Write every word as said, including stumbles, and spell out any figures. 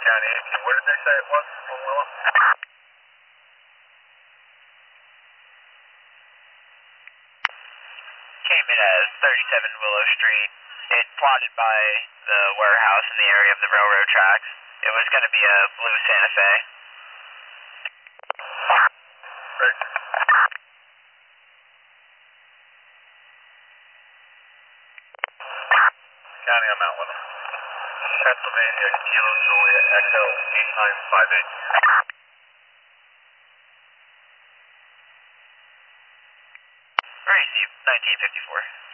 County eighteen, where did they say it was from Willow? Came in as thirty-seven Willow Street. It plotted by the warehouse in the area of the railroad tracks. It was going to be a blue Santa Fe. Great. County, I'm out with them. Pennsylvania, Kilo Julia, Echo eight nine five eight. Receive nineteen fifty-four.